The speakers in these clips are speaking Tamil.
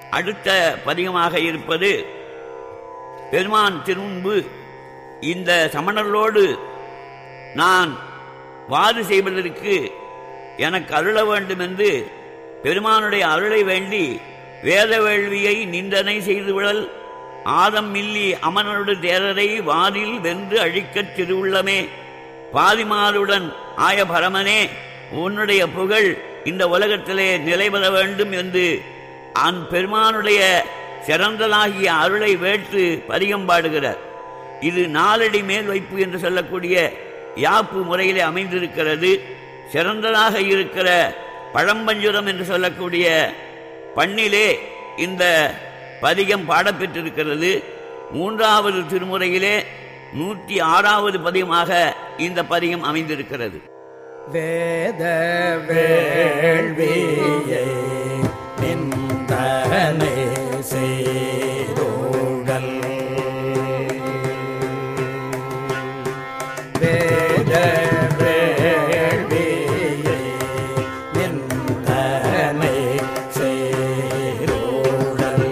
அடுத்த பதிகமாக இருப்பது பெருமான் திருமுன்பு இந்த சமணர்களோடு நான் வாது செய்வதற்கு எனக்கு அருள வேண்டும் என்று பெருமானுடைய அருளை வேண்டி வேத வேள்வியை நிந்தனை செய்துவிடல் ஆதம் மில்லி அமனோடு தேரரை வாதில் வென்று அழிக்கத் திருவுள்ளமே பாதிமாருடன் ஆய பரமனே உன்னுடைய புகழ் இந்த உலகத்திலே நிலைபெற வேண்டும் என்று பெருமானுடைய சிறந்ததாகிய அருளை வேற்று பதிகம் பாடுகிறார். இது 4 அடி மேல் வைப்பு என்று சொல்லக்கூடிய யாப்பு முறையிலே அமைந்திருக்கிறது. சிறந்ததாக இருக்கிற பழம்பஞ்சுரம் என்று சொல்லக்கூடிய பண்ணிலே இந்த பதிகம் பாடப்பெற்றிருக்கிறது. 3வது திருமுறையிலே 106வது பதிகமாக இந்த பதிகம் அமைந்திருக்கிறது. வேத வேள்வியை நிந்தனை செய்தோடல் வேத வேள்வியை நிந்தனை செய்தோடல்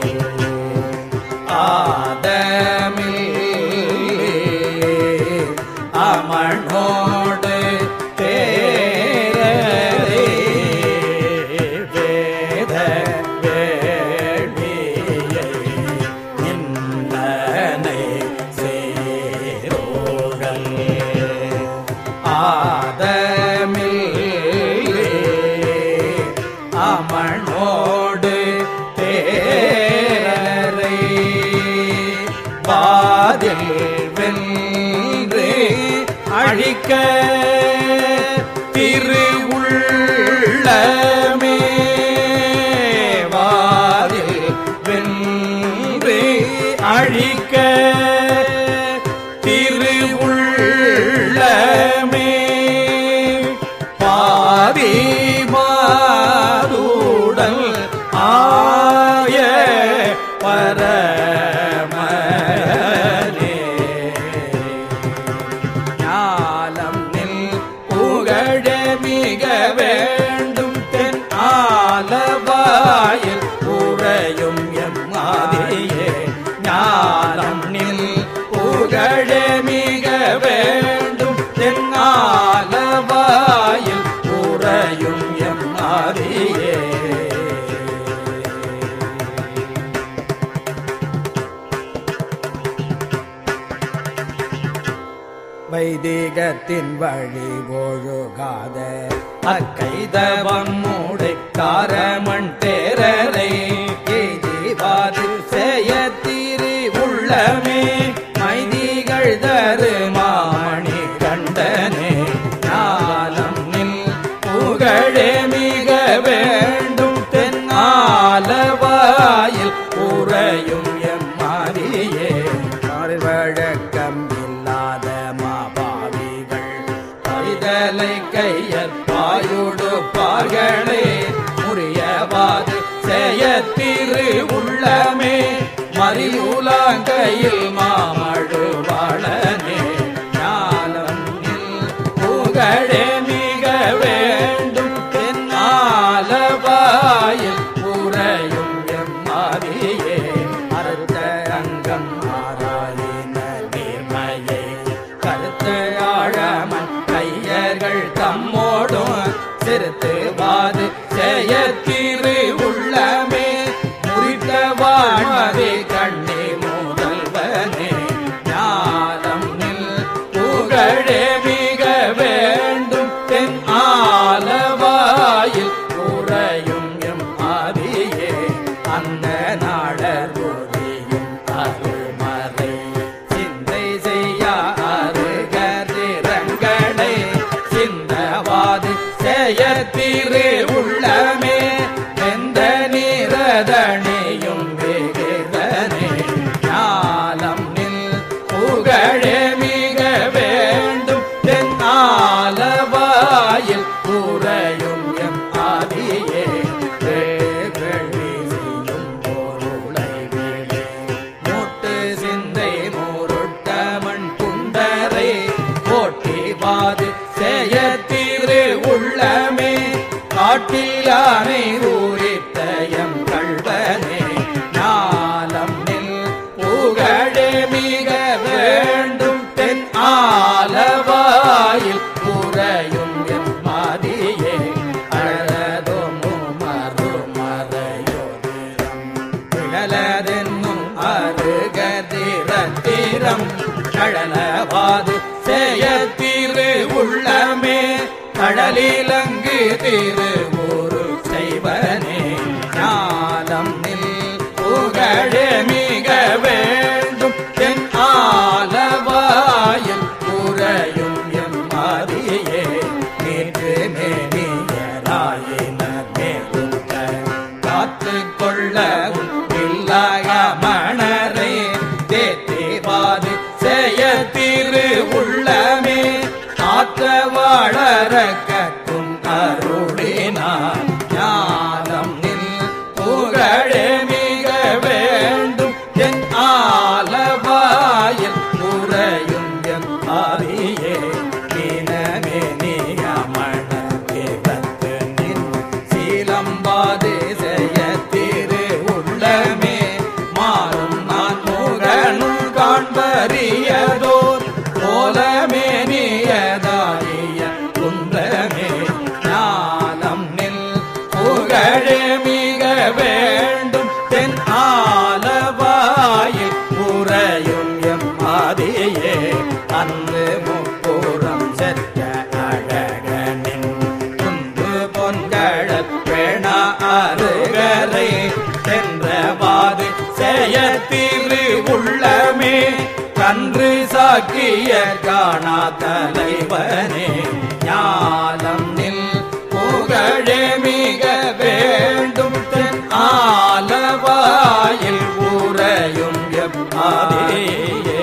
ஆதமில் அமனோடு அமனோடு தேரரை வாதில் வென்று அழிக்க திருவுள்ளமே வாதில் வென்று அழிக்க திருவுள்ளமே பாதிமாருடன் ஆய பரமனே ஞாலம் நில் புகழ மிக வேண்டும் தென் ஆலவாயில் உறையும் எம்மாதியே ஞானம் நில் புகழ மிக வேண்டும் தென் ஆலவாயில் உறையும் எம்மாதியே வைதிகத்தின் வழி ஒழுகாத அக்கைதவம் மூடை காரமண் தேரரை எய்திவாது செய்ய திரி உள்ளமே மைதிகள் தரு மாமணி கண்டனே ஞானம் நில் புகழே மிக வேண்டும் தென் ஆலவாயில் உறையும் எம்மாதியே வழக்கம் இல்லாத மாபாவிகள் பரிதலை கையற் பாயுடு பார்களே முறியவாது செய்ய திரு உள்ளமே மறியுலாங்கையில் மாமழுவாளனே ஞானம் நில் புகழே மிக வேண்டும் தென் ஆலவாயில் உறையும் எம்மாதியே அறுத்த அங்கம் ஆராயின நேர்மையை கருத்த ஆழமன் கையர்கள் தம்மோடும் சிறுத்துவாது செய்ய திரு உள்ளமே முறித்த வாழ்வதே கண்ணே முதல்வனே ஞானம் நில் புகழே மிக வேண்டும் தென் ஆலவாயில் உறையும் எம் ஆதியே அந்த நாடர் ஒளியும் அருள்மறை சிந்தை செய்ய அருகதிரங்களை சிந்தவாது செய்ய திரு உள்ளமே எந்த நீரதனையும் வேகிறனே ஞானம் நில் புகழே மிக வேண்டும் தென் ஆலவாயில் உறையும் எம் ஆதியே வேள்வி செய்யும் பொருளை வேளே மூட்டு சிந்தை மூருட்டமண் குண்டரை போட்டிவாது செய்ய திரு உள்ளமே காட்டிலானை ஊரித்தயம் கள்வனே கடலதென்னும் அருகதிரத்திரம் கடலவாது செய்யத்திரு உள்ளமே கடலிலங்கு திருவுரு செய்வனே ஞானம் நில் புகழே மிக வேண்டும் என் ஆலவாயில் குறையும் எம் மாதியே நேற்று மேனியராயினர் மேலுத்த காத்து கொள்ளவும் இல்லாய மணரை தேத்திவாது செய்ய திரு உள்ளமே ஆத்த வாழற கற்றும் அருளினார் ஞானம் நில் புகழே மிக வேண்டும் என் ஆலவாயில் குறையும் எம் ஆதியே மீனமே நீயமணத்து நின் சீலம்பாது செய்ய திரு உள்ளமே மாறும் நான் முகனும் காண்பறியதோர் போலமே நீயதாய குன்றமே ஞானம் நில் புகழே மிக வேண்டும் தென் ஆலவாயில் குறையும் எம் ஆதியே அன்று முப்புறம் செற்ற அழகனின் குன்று பொன்கழற் பேண அருகரை சென்றவாது செய்ய திரு உள்ளமே கன்று சாக்கிய காணா தலைவனே ஞானம் நில் புகழே மிக வேண்டும் தென் ஆலவாயில் உறையும் எப்பாதியே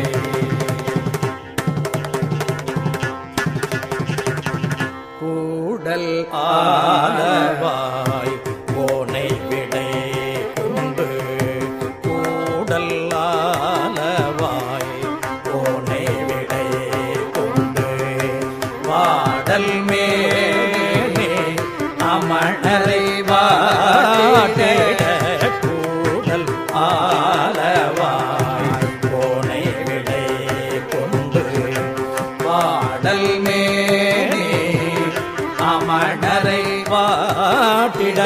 கூடல் ஆலவாய் கோனை விடை கொண்டு கூடல் ஆலவாய் கோனை விடை கொண்டு வாடல் மேலே அமணரை வாட்டிட கூடல் ஆலவாய் கோனை விடை கொண்டு வாடல் மேலே அமணரை வாட்டிட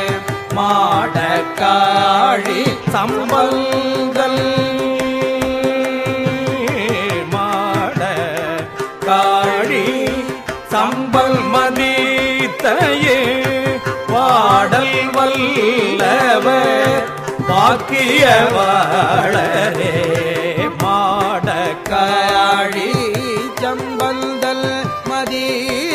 மாடக்காழி சம்பல்கள் மாட காழி சம்பல் மதித்தையே வாடல் வல்லவர் பாக்கிய வாழரே மாடக்காழி சம்பல்தல் மதி